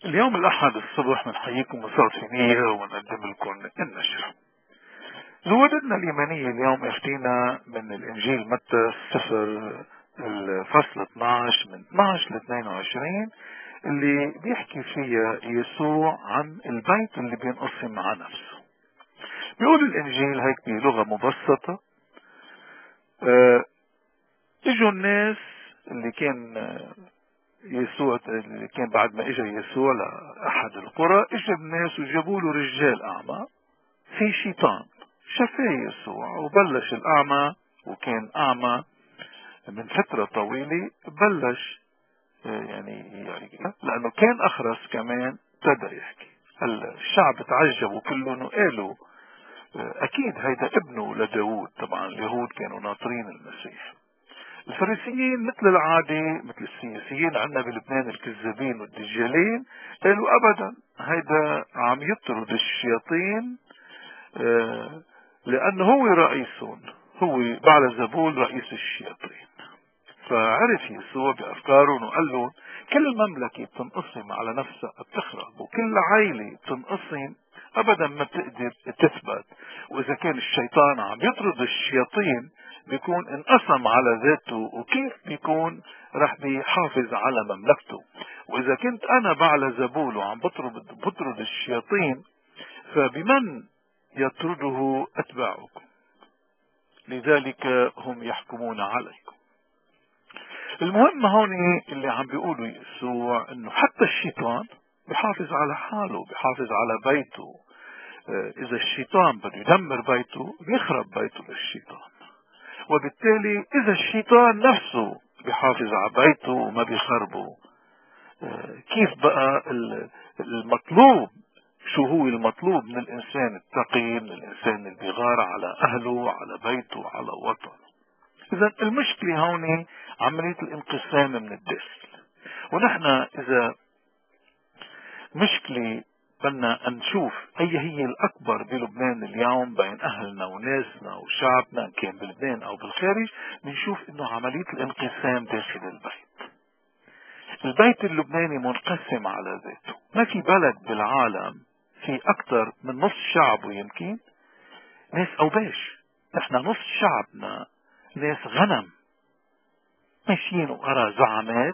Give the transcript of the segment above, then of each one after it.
اليوم الأحد الصبح بنحييكم مستضيفين ونقدم لكم النشرة. زودتنا الإيمانية اليوم يفتينا من الإنجيل متى صفر الفصل 12 من 12 ل 22 اللي بيحكي فيها يسوع عن البيت اللي بينقسم مع نفسه. بيقول الإنجيل هيك بلغة مبسطة. اجوا الناس اللي كان بعد ما اجى يسوع لأحد القرى، اجى الناس وجابوا له رجال أعمى في شيطان. شافه يسوع وبلش الأعمى، وكان أعمى من فترة طويلة، بلش يعني لأنه كان أخرس كمان ابتدى يحكي. الشعب تعجبوا كلهم وقالوا أكيد هيدا ابنه لداود. طبعا اليهود كانوا ناطرين المسيح. الفريسيين مثل العادة مثل السياسيين عندنا بلبنان الكذابين والدجالين قالوا أبدا هيدا عم يطرد الشياطين لأنه هو رئيسهم، هو بعلزبول رئيس الشياطين. فعرف يسوع بأفكارهم وقال لهم كل مملكة بتنقسم على نفسها بتخرب، وكل عائلة بتنقسم أبدا ما بتقدر تثبت. وإذا كان الشيطان عم يطرد الشياطين بيكون انقسم على ذاته، وكيف بيكون رح بيحافظ على مملكته؟ وإذا كنت أنا بعلزبول وعم بطرد الشياطين، فبمن يطرده أتباعكم؟ لذلك هم يحكمون عليكم. المهم هون اللي عم بيقولوا يسوع انه حتى الشيطان بحافظ على حاله، بحافظ على بيته. اذا الشيطان بده يدمر بيته بيخرب بيته للشيطان، وبالتالي اذا الشيطان نفسه بحافظ على بيته وما بيخربه، كيف بقى المطلوب؟ شو هو المطلوب من الانسان التقي، من الانسان اللي بيغار على اهله على بيته على وطنه؟ اذا المشكلة هون عملية الانقسام من الداخل. ونحن اذا مشكلة بدنا نشوف اي هي الاكبر بلبنان اليوم بين اهلنا وناسنا وشعبنا ان كان بلبنان او بالخارج، بنشوف انه عملية الانقسام داخل البيت. البيت اللبناني منقسم على ذاته. ما في بلد بالعالم في اكثر من نص شعبه يمكن ناس اوباش. نحن نص شعبنا ناس غنم ماشيين وراء زعامات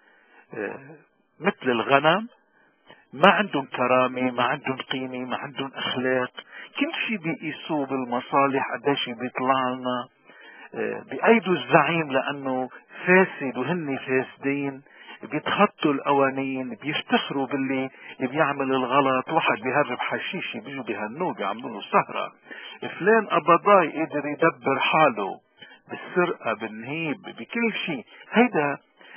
مثل الغنم، ما عندهم كرامة، ما عندهم قيمة، ما عندهم اخلاق. كل شيء بيقيسوه بالمصالح، قديش بيطلع لنا. بأيدوا الزعيم لانه فاسد وهن فاسدين، بيتخطوا القوانين، بيفتخروا باللي بيعمل الغلط. واحد بيهرب حشيشي بيجوا بيهنوه بيعملوا له سهرة. فلان قبضاي قدر يدبر حاله بالسرقة بالنهيب بكل شيء. هيدا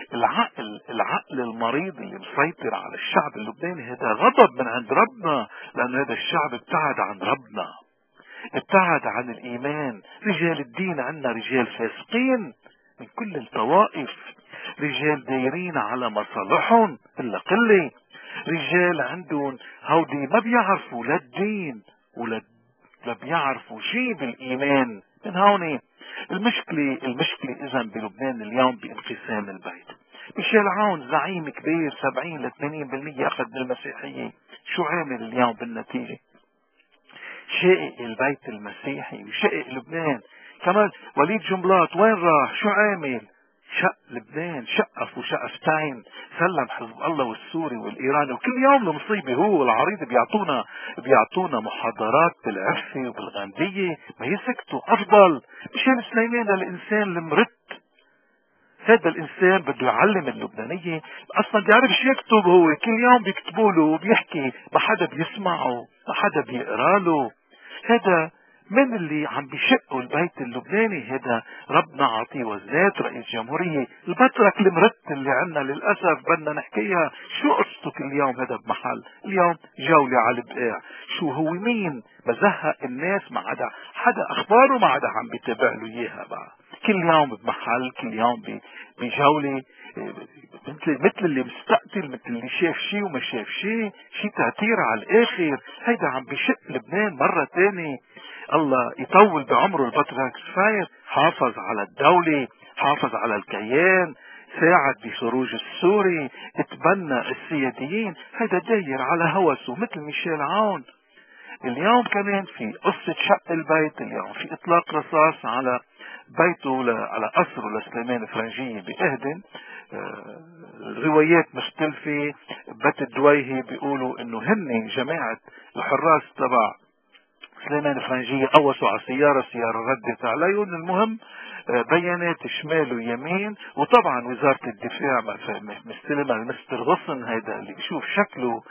العقل المريض اللي مسيطر على الشعب اللبناني. هذا غضب من عند ربنا، لأن هذا الشعب ابتعد عن ربنا، ابتعد عن الإيمان. رجال الدين عنا رجال فاسقين من كل الطوائف، رجال دايرين على مصالحهم إلا قلة، رجال عندهم هودي ما بيعرفوا لا الدين ولا بيعرفوا شيء بالإيمان. من هون المشكلة إذا بلبنان اليوم بانقسام البيت. ميشيل عون زعيم كبير 70 ل 80% أخذ بالمسيحية، شو عامل اليوم بالنتيجة؟ شائق البيت المسيحي وشائق لبنان. كمان وليد جنبلاط وين راح؟ شو عامل؟ شق لبنان، شقف وشقفتين، سلم حزب الله والسوري والإيراني، وكل يوم المصيبة. هو والعريض بيعطونا محاضرات بالعفة وبالغندية، ما يسكتوا. أفضل مشان سليمان الإنسان المرت. هذا الإنسان بده يعلم اللبنانية، أصلا بيعرفش يكتب. هو كل يوم بيكتبوا له وبيحكي، ما حدا بيسمعه، ما حدا بيقرأ له. هذا من اللي عم بيشقوا البيت اللبناني. هذا ربنا عطيه وزنات رئيس جمهورية. البطرك المرت اللي عنا للأسف بدنا نحكيها. شو قصته كل يوم؟ هذا بمحل اليوم جولة على البقاع. شو هو؟ مين بزهق الناس؟ ما عدا حدا أخباره، ما عدا عم بيتابع له إياها بقى. كل يوم بمحل، كل يوم بجولة، مثل اللي مستقتل، مثل اللي شاف شيء وما شاف شيء تأثير على الآخر. هيدا عم بشق لبنان مرة تاني. الله يطول بعمره البطرك سفاير، حافظ على الدولة، حافظ على الكيان. ساعد بخروج السوري، اتبنى السياديين. هيدا داير على هوسه مثل ميشيل عون. اليوم كمان في قصة شق البيت، اليوم في اطلاق رصاص على بيته على قصره لسليمان فرنجية بإهدن. الروايات مختلفة. بيت الدويهي بيقولوا انه هن جماعة الحراس تبع سليمان فرنجية قوسوا على سيارة ردت عليهم. المهم بيانات شمال ويمين، وطبعا وزارة الدفاع مستلمة المستر غصن، هيدا اللي بيشوف شكله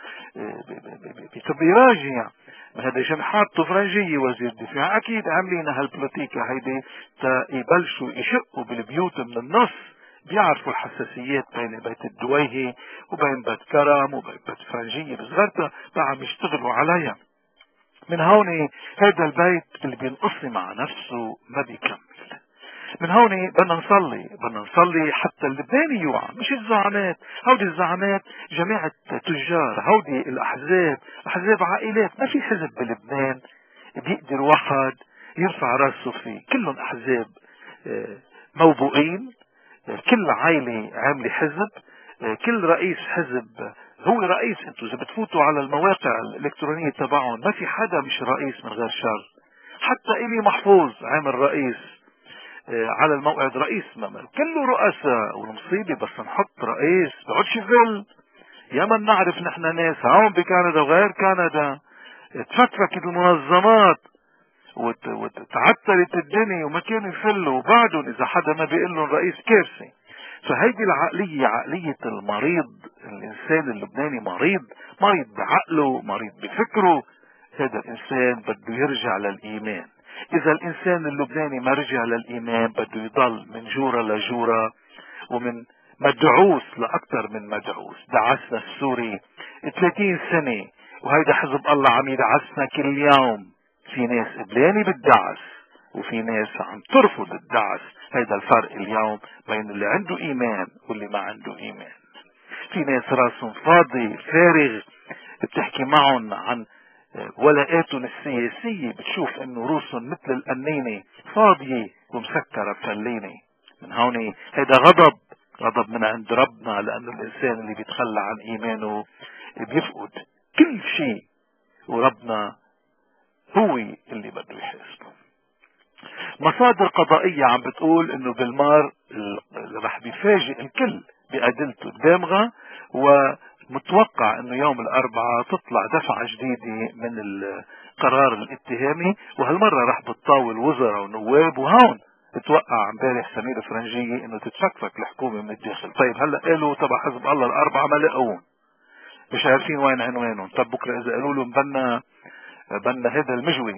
بيراجع هذا جنحاته فرنجية وزير الدفاع. اكيد عاملين هالبوليتيكا هيدي تا يبلشوا يشقوا بالبيوت من النص. بيعرفوا الحساسيات بين بيت الدويهي وبين بيت كرم وبين بيت فرنجية بصغرتها، عم يشتغلوا عليها. من هون هذا البيت اللي بينقصي مع نفسه ما بيكمل. من هون بدنا نصلي حتى اللبناني يوعى، مش الزعامات. هودي الزعامات جماعة تجار، هودي الأحزاب أحزاب عائلات. ما في حزب بلبنان بيقدر واحد يرفع راسه فيه، كلهم أحزاب موبوئين. كل عائلة عاملة حزب، كل رئيس حزب هو رئيس. انتوا اذا بتفوتوا على المواقع الالكترونية تبعهم ما في حدا مش رئيس من غير شر. حتى إلي محفوظ عامل رئيس على الموعد، رئيس ممل كله رؤساء. والمصيبة بس نحط رئيس بقعدش يذل. يا من نعرف نحن ناس هون بكندا وغير كندا تفكفكت المنظمات وتعترت الدنيا وما كانوا يفلوا، وبعدهم اذا حدا ما بيقول لهم رئيس كارثة. فهيدي العقلية عقلية المريض. الانسان اللبناني مريض بعقله، مريض بفكره. هذا الانسان بده يرجع للايمان. اذا الانسان اللبناني ما رجع للايمان بده يضل من جورة لجورة ومن مدعوس لاكثر من مدعوس. دعسنا السوري 30 سنة، وهيدا حزب الله عم يدعسنا كل يوم. في ناس قبلاني بالدعس وفي ناس عم ترفض الدعس. هيدا الفرق اليوم بين اللي عنده ايمان واللي ما عنده ايمان. في ناس راسهم فاضي فارغ، بتحكي معهم عن ولاءاتهم السياسية بتشوف انه روسهم مثل القنينة فاضية ومسكرة بفلينة. من هون هيدا غضب من عند ربنا، لانه الانسان اللي بيتخلى عن ايمانه بيفقد كل شيء، وربنا هو اللي بده يحاسبه. مصادر قضائية عم بتقول انه بالمار رح بيفاجئ الكل بأدلته الدامغة، ومتوقع انه يوم الاربعاء تطلع دفعة جديدة من القرار الاتهامي، وهالمرة رح بتطاول وزراء ونواب. وهون بتوقع امبارح سمير فرنجية انه تتفكفك الحكومة من الداخل. طيب هلا قالوا تبع حزب الله الاربعة ما لقوهم، مش عارفين وين عنوانهم. طب بكرة اذا قالوا لهم بنا هذا المجوي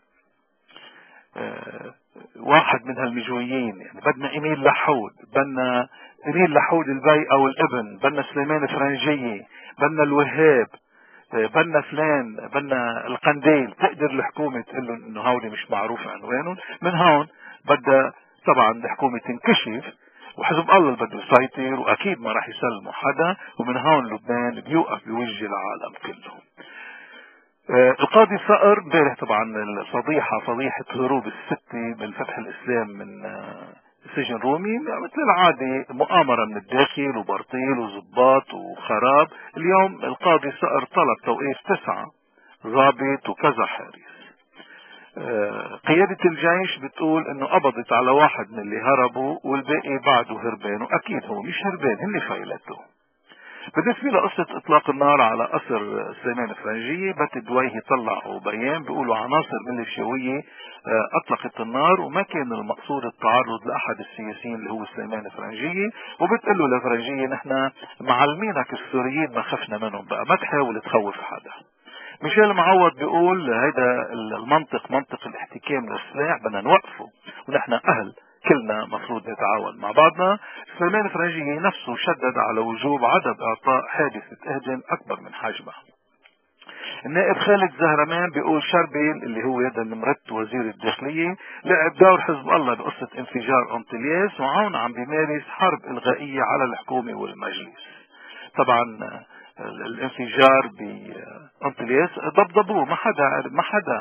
واحد من هالمجويين، يعني بدنا ايميل لحود، بدنا ايميل لحود البي او الابن، بدنا سليمان فرنجية، بدنا الوهاب، بدنا فلان، بدنا القنديل. تقدر الحكومة تقول لهم انه هولي مش معروف عنوانهم. من هون بدها طبعا الحكومة تنكشف، وحزب الله اللي بده يسيطر، واكيد ما راح يسلموا حدا. ومن هون لبنان بيوقف بوجه العالم كله. القاضي صقر امبارح طبعا فضيحة هروب الستة من فتح الاسلام من سجن رومي مثل العادة، مؤامرة من الداخل وبرطيل وزباط وخراب. اليوم القاضي صقر طلب توقيف 9 ضابط وكذا حارس. قيادة الجيش بتقول انه قبضت على واحد من اللي هربوا والباقي بعده هربان، واكيد هو مش هربان، هن فايلته. بالنسبة لقصة اطلاق النار على قصر سليمان فرنجية، بيت الدويهي طلعوا بيان بيقولوا عناصر ميليشياوية اطلقت النار، وما كان المقصود التعرض لاحد السياسيين اللي هو سليمان فرنجية. وبتقول له لفرنجية نحن معلمينك السوريين ما خفنا منهم، بقى ما تحاول تخوف حدا. ميشيل معوض بيقول هيدا المنطق منطق الاحتكام للسلاح بدنا نوقفه، ونحن اهل كلنا مفروض نتعاون مع بعضنا. سليمان فرنجي نفسه شدد على وجوب عدم اعطاء حادثة اهدن اكبر من حجمها. النائب خالد زهرمان بيقول شربيل اللي هو يدا مرت وزير الداخلية لعب دور حزب الله بقصة انفجار انطلياس، وعون عم بيمارس حرب الغائية على الحكومة والمجلس. طبعا الانفجار بانطلياس ضبضبوه، ما حدا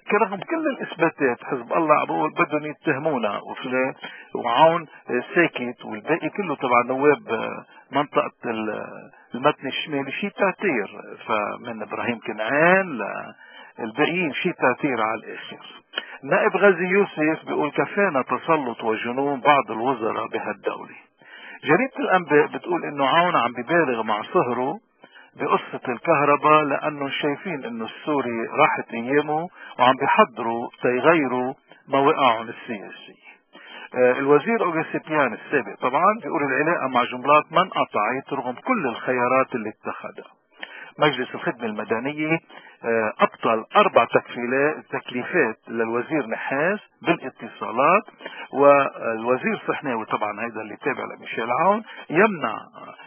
رغم كل الإثباتات حزب الله بقول بدهم يتهمونا وعون ساكت، والباقي كله تبع نواب منطقة المتن الشمالي شي تأثير، فمن إبراهيم كنعان للباقيين شي تأثير على الآخر. نائب غازي يوسف بيقول كفانا تسلط وجنون بعض الوزراء بهالدولة. جريدة الأنباء بتقول إنه عون عم ببالغ مع صهره بقصة الكهرباء، لأنه شايفين إنه السوري راحت أيامه وعم بيحضروا تيغيروا مواقعهم السياسية. الوزير أوغسيبيان السابق طبعا بيقول العلاقة مع جملات ما انقطعت رغم كل الخيارات اللي اتخذها. مجلس الخدمة المدنية أبطل 4 تكليفات للوزير نحاس بالاتصالات، والوزير صحناوي طبعا هيدا اللي تابع لميشيل عون يمنع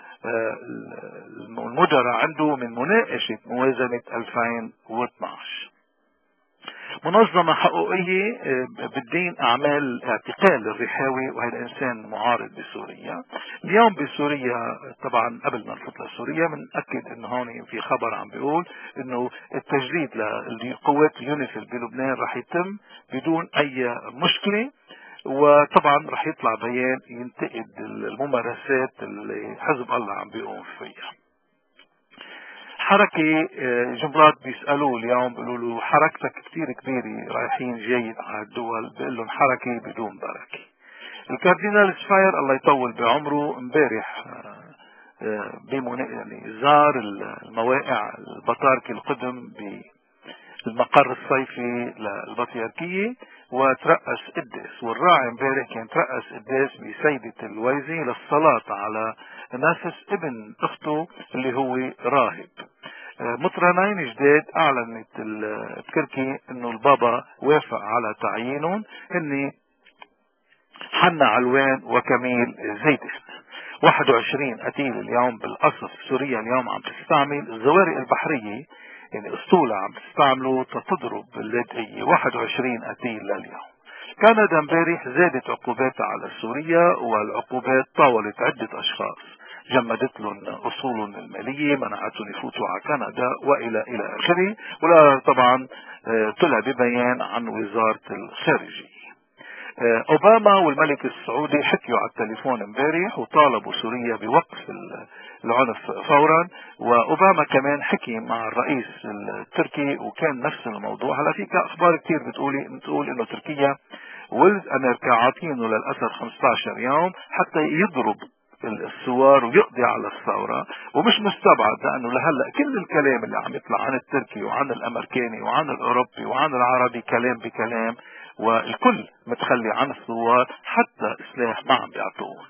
المدراء عنده من مناقشة موازنة 2012. منظمة حقوقية بتدين أعمال اعتقال الرحاوي، وهذا إنسان معارض بسوريا. اليوم بسوريا طبعا قبل ما نفوت لسوريا بنأكد إنه هون في خبر عم بيقول إنه التجريد لقوات اليونيفيل بلبنان رح يتم بدون أي مشكلة، وطبعا رح يطلع بيان ينتقد الممارسات اللي حزب الله عم بيقوم فيها. حركة جملات بيسألوه اليوم بيقولوا له حركتك كتير كبيرة رايحين جيد على الدول، بيقول لهم حركة بدون بركة. الكاردينال سفاير الله يطول بعمره امبارح يعني زار المواقع البطاركة القدم بالمقر الصيفي للبطياركية وترأس قداس، والراعي امبارح كان ترأس قداس بسيدة الويزي للصلاة على نافس ابن اخته اللي هو راهب. مطرنين جداد اعلنت التركي انه البابا وافق على تعيينهم، هن حنا علوان وكميل زيدان. 21 قتيل اليوم بالقصف. سوريا اليوم عم تستعمل الزوارق البحرية، يعني اسطولة عم تستعمله تضرب اللاذقية. 21 قتيل لليوم. كندا امبارح زادت عقوباتها على سوريا، والعقوبات طاولت عدة اشخاص، جمدت لهم اصولهم المالية، منعتهم يفوتوا على كندا والى اخره. ولا طبعا طلع ببيان عن وزارة الخارجية. اوباما والملك السعودي حكيوا على التليفون امبارح وطالبوا سوريا بوقف العنف فورا، واوباما كمان حكي مع الرئيس التركي وكان نفس الموضوع. هلا في اخبار كثير بتقول انه تركيا ولد امريكا عاطينه للاسد 15 يوم حتى يضرب الثوار ويقضي على الثورة، ومش مستبعد لانه لهلا كل الكلام اللي عم يطلع عن التركي وعن الامريكاني وعن الاوروبي وعن العربي كلام بكلام، والكل متخلي عن الثوار، حتى سلاح ما عم بيعطوه.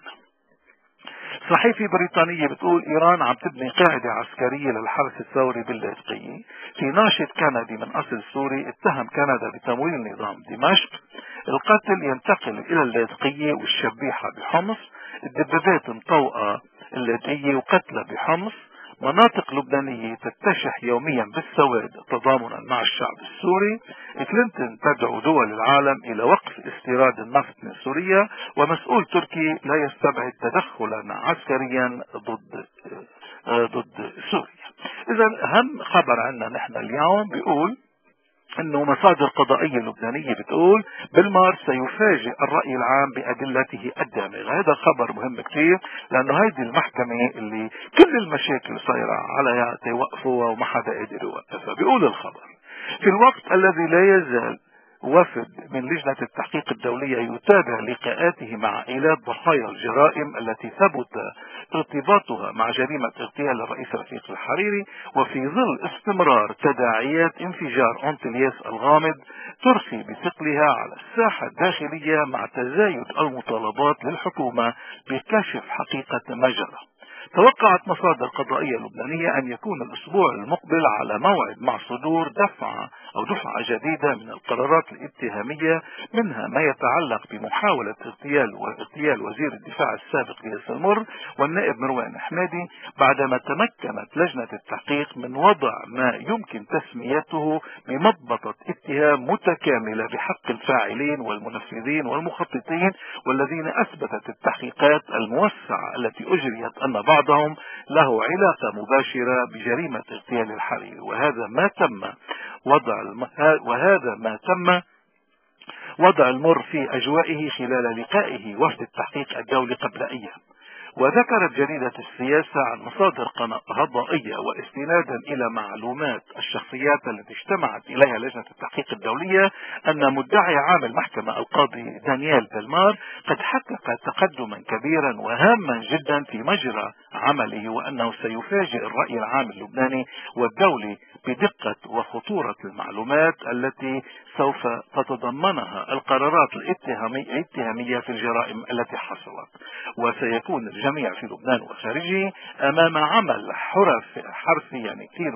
صحيفة بريطانية بتقول ايران عم تبني قاعدة عسكرية للحرس الثوري باللاذقية. في ناشط كندي من اصل سوري اتهم كندا بتمويل نظام دمشق. القتل ينتقل الى اللاذقية والشبيحة بحمص. الدبابات مطوقة اللاذقية وقتلى بحمص. مناطق لبنانية تتشح يوميا بالسواد تضامنا مع الشعب السوري. كلينتون تدعو دول العالم الى وقف استيراد النفط من سوريا، ومسؤول تركي لا يستبعد تدخلا عسكريا ضد سوريا. اذا اهم خبر عندنا نحن اليوم بيقول انه مصادر قضائية لبنانية بتقول بالمار سيفاجئ الرأي العام بأدلته الدامغة. هذا خبر مهم كتير، لانه هيدي المحكمة اللي كل المشاكل صايرة عليها توقفوها وما حدا قادر يوقفها. بيقول الخبر في الوقت الذي لا يزال وفد من لجنة التحقيق الدولية يتابع لقاءاته مع عائلات ضحايا الجرائم التي ثبت ارتباطها مع جريمة اغتيال الرئيس رفيق الحريري، وفي ظل استمرار تداعيات انفجار أنطلياس الغامض ترخي بثقلها على الساحة الداخلية مع تزايد المطالبات للحكومة بكشف حقيقة ما جرى. توقعت مصادر قضائية لبنانية أن يكون الأسبوع المقبل على موعد مع صدور دفعة جديدة من القرارات الاتهامية، منها ما يتعلق بمحاولة اغتيال وزير الدفاع السابق رياس المر والنائب مروان حمادي، بعدما تمكنت لجنة التحقيق من وضع ما يمكن تسميته بمضبطة اتهام متكاملة بحق الفاعلين والمنفذين والمخططين، والذين أثبتت التحقيقات الموسعة التي أجريت أن بعضهم له علاقة مباشرة بجريمة اغتيال الحريري. وهذا ما تم وهذا ما تم وضع المر في أجوائه خلال لقائه وفد التحقيق الدولي قبل أيام. وذكرت جريدة السياسة عن مصادر قضائية واستنادا إلى معلومات الشخصيات التي اجتمعت إليها لجنة التحقيق الدولية أن مدعي عام المحكمة القاضي دانيال بلمار قد حقق تقدما كبيرا وهاما جدا في مجرى عمله، وأنه سيفاجئ الرأي العام اللبناني والدولي بدقة وخطورة المعلومات التي سوف تتضمنها القرارات الاتهامية في الجرائم التي حصلت. وسيكون الجميع في لبنان وخارجه أمام عمل حرفي يعني كثير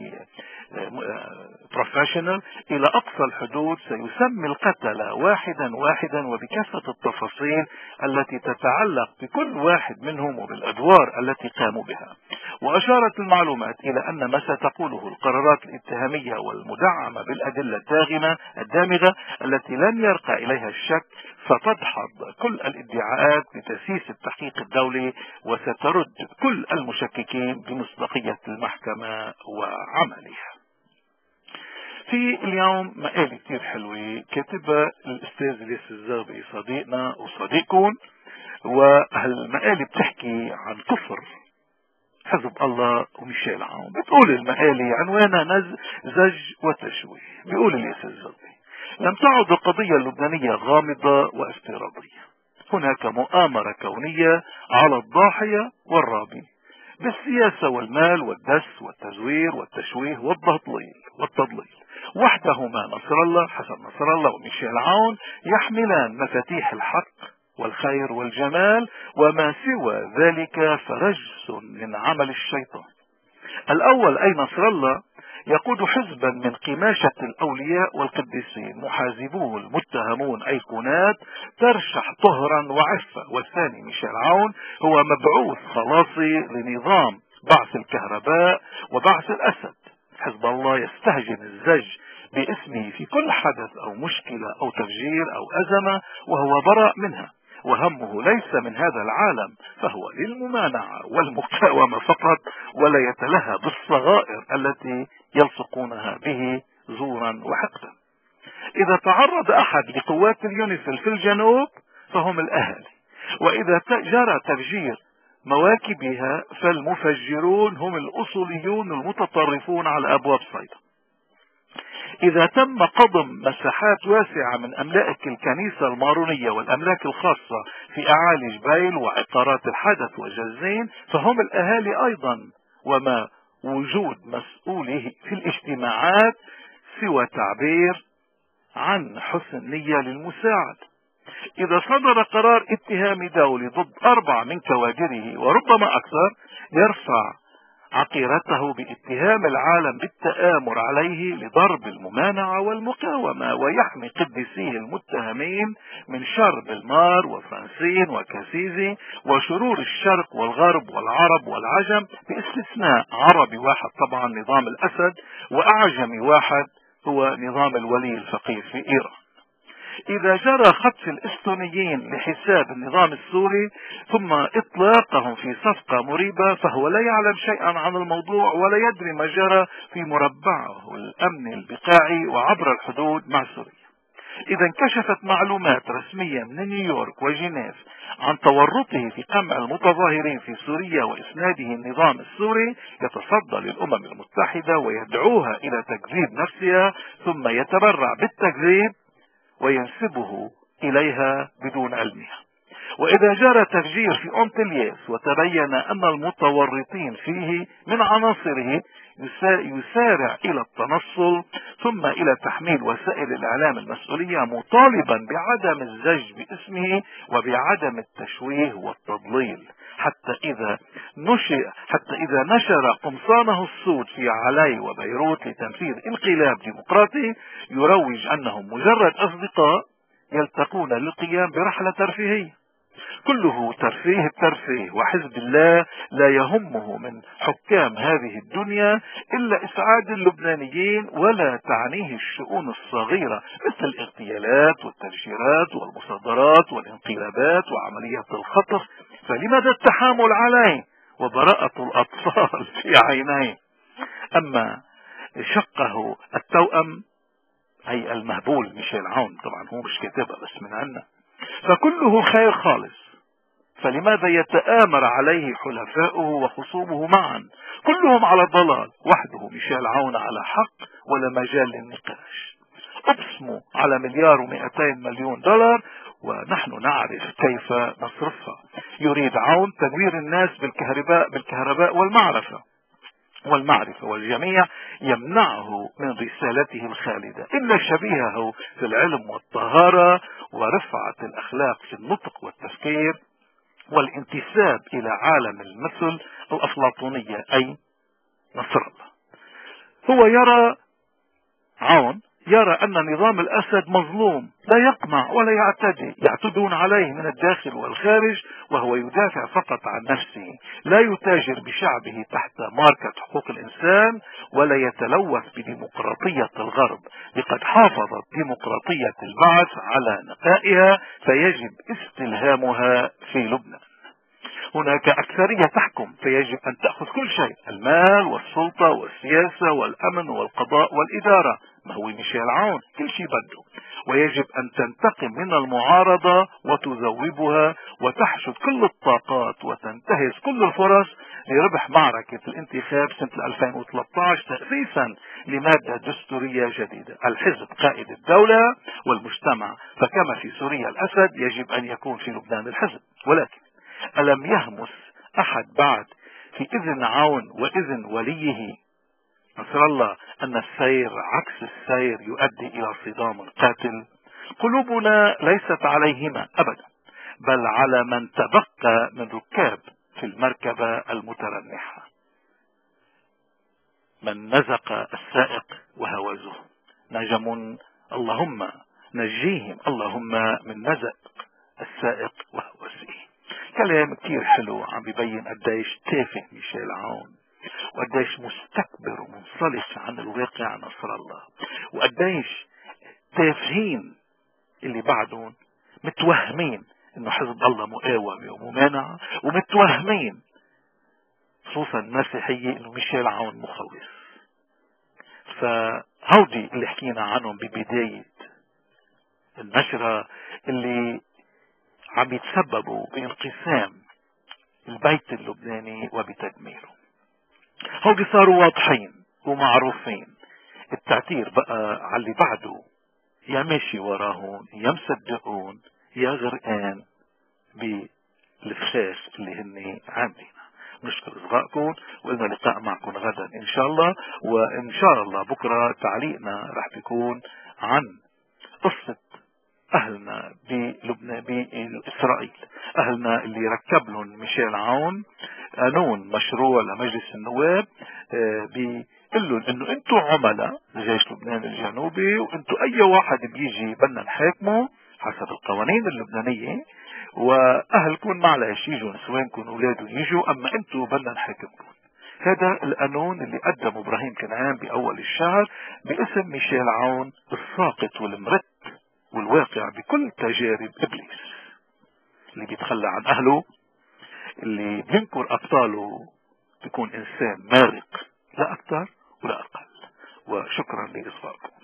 بروفيشنال إلى أقصى الحدود، سيسمي القتل واحدا واحدا وبكافة التفاصيل التي تتعلق بكل واحد منهم وبالأدوار التي قاموا بها. وأشارت المعلومات إلى أن ما ستقوله القرارات الاتهامية والمدعمة بالأدلة الدامغة التي لن يرقى إليها الشك ستدحض كل الادعاءات بتأسيس التحقيق الدولي، وسترد كل المشككين بمصداقية المحكمة وعملها. في اليوم مقالة كتير حلوة كاتبها الأستاذ الياس الزغبي صديقنا وصديقكم، وهالمقالة بتحكي عن كفر حزب الله وميشيل عون. بتقول المقالة عنوانها زج وتشويه. بيقول الياس الزغبي: لم تعد القضية اللبنانية غامضة وافتراضية، هناك مؤامرة كونية على الضاحية والرابي بالسياسة والمال والدس والتزوير والتشويه والتضليل. وحدهما نصر الله حسن نصر الله وميشيل عون يحملان مفاتيح الحق والخير والجمال، وما سوى ذلك فرجس من عمل الشيطان. الأول أي نصر الله يقود حزبا من قماشة الأولياء والقديسين محازبوه المتهمون أيقونات ترشح طهرا وعفة. والثاني ميشيل عون هو مبعوث خلاصي لنظام بعث الكهرباء وبعث الأسد. حزب الله يستهجن الزج باسمه في كل حدث أو مشكلة أو تفجير أو أزمة وهو براء منها، وهمه ليس من هذا العالم، فهو للممانعة والمقاومة فقط، ولا يتلهى بالصغائر التي يلصقونها به زورا وحقدا. إذا تعرض أحد لقوات اليونيفيل في الجنوب فهم الأهالي، وإذا جرى تفجير مواكبها فالمفجرون هم الأصوليون المتطرفون على أبواب صيدا. إذا تم قضم مساحات واسعة من أملاك الكنيسة المارونية والأملاك الخاصة في أعالي جبيل وعقارات الحدث وجزين فهم الأهالي أيضا، وما وجود مسؤوله في الاجتماعات سوى تعبير عن حسن نية للمساعد. إذا صدر قرار اتهام دولي ضد 4 من كوادره وربما أكثر، يرفع عقيرته باتهام العالم بالتآمر عليه لضرب الممانعة والمقاومة، ويحمي قديسيه المتهمين من شر بلمار وفرانسين وكاسيزي وشرور الشرق والغرب والعرب والعجم، باستثناء عربي واحد طبعا نظام الأسد، وأعجمي واحد هو نظام الولي الفقير في إيران. إذا جرى خطف الإستونيين لحساب النظام السوري ثم إطلاقهم في صفقة مريبة فهو لا يعلم شيئا عن الموضوع ولا يدري ما جرى في مربعه الأمن البقاعي وعبر الحدود مع سوريا. إذا انكشفت معلومات رسمية من نيويورك وجنيف عن تورطه في قمع المتظاهرين في سوريا وإسناده النظام السوري، يتصدى للأمم المتحدة ويدعوها إلى تكذيب نفسها، ثم يتبرع بالتكذيب وينسبه إليها بدون علمها. وإذا جرى تفجير في أونتلياس وتبين أن المتورطين فيه من عناصره، يسارع إلى التنصل ثم إلى تحميل وسائل الإعلام المسؤولية، مطالبا بعدم الزج باسمه وبعدم التشويه والتضليل، حتى إذا نشر قمصانه السود في علي وبيروت لتنفيذ انقلاب ديمقراطي، يروج أنهم مجرد أصدقاء يلتقون للقيام برحلة ترفيهية. كله ترفيه الترفيه، وحزب الله لا يهمه من حكام هذه الدنيا إلا إسعاد اللبنانيين، ولا تعنيه الشؤون الصغيرة مثل الاغتيالات والتفجيرات والمصادرات والانقلابات وعمليات الخطف. فلماذا التحامل عليه وبراءة الأطفال في عينيه؟ أما شقه التوأم، أي المهبول ميشيل عون، طبعا هو مش كاتبها بس من عنا، فكله خير خالص، فلماذا يتآمر عليه حلفاؤه وخصومه معا؟ كلهم على ضلال، وحده ميشيل عون على حق ولا مجال للنقاش. أقسموا على $1,200,000,000 ونحن نعرف كيف نصرفها. يريد عون تنوير الناس بالكهرباء والمعرفة، والجميع يمنعه من رسالته الخالدة إلا شبيهه في العلم والطهارة ورفعة الأخلاق في النطق والتفكير والانتساب إلى عالم المثل الأفلاطونية، أي نصر الله. هو يرى أن نظام الأسد مظلوم، لا يقمع ولا يعتدي، يعتدون عليه من الداخل والخارج، وهو يدافع فقط عن نفسه، لا يتاجر بشعبه تحت ماركة حقوق الإنسان، ولا يتلوث بديمقراطية الغرب. لقد حافظت ديمقراطية البعث على نقائها، فيجب استلهامها في لبنان. هناك أكثرية تحكم، فيجب أن تأخذ كل شيء، المال والسلطة والسياسة والأمن والقضاء والإدارة. ما هو ميشيل عون كل شيء بده. ويجب أن تنتقم من المعارضة وتذوبها وتحشد كل الطاقات وتنتهز كل الفرص لربح معركة الانتخاب سنة 2013 تأسيسا لمادة دستورية جديدة. الحزب قائد الدولة والمجتمع، فكما في سوريا الأسد يجب أن يكون في لبنان الحزب. ولكن ألم يهمس أحد بعد في إذن عون وإذن وليه نصر الله أن السير عكس السير يؤدي إلى صدام قاتل؟ قلوبنا ليست عليهما أبدا، بل على من تبقى من ركاب في المركبة المترنحة. من نزق السائق وهوزه نجم، اللهم نجيهم اللهم من نزق السائق وهوزه. كلام كتير حلو عم بيبين قديش تافه ميشيل عون، وقديش مستكبر ومنصلح عن الواقع نصر الله، وقديش تافهين اللي بعدهم متوهمين انه حزب الله مقاومة وممانعة، ومتوهمين خصوصا المسيحية انه ميشيل عون مخوف. فهودي اللي حكينا عنهم ببداية النشرة اللي عم يتسببوا بانقسام البيت اللبناني وبتدميره. هودي صاروا واضحين ومعروفين. التعتير بقى على اللي بعده، يا ماشي وراهون يا مصدقون يا غرقان بالفخاخ اللي هن عاملين. نشكر اصغائكم، ولنا لقاء معكم غدا ان شاء الله. وان شاء الله بكره تعليقنا رح بيكون عن قصة اهلنا بلبنان باسرائيل، اهلنا اللي ركب لهم ميشيل عون قانون مشروع لمجلس النواب بيقول لهم انه انتم عملاء لجيش لبنان الجنوبي، وانتم اي واحد بيجي بدنا نحاكمه حسب القوانين اللبنانية، واهلكم معلش يجوا نسوانكم اولادهم يجوا، اما انتم بدنا نحاكمكم. هذا القانون اللي قدمه ابراهيم كنعان باول الشهر باسم ميشيل عون الساقط والمرت والواقع بكل تجارب ابليس، اللي بيتخلى عن اهله، اللي بينكر ابطاله، بيكون انسان مارق لا اكثر ولا اقل. وشكرا لاصغائكم.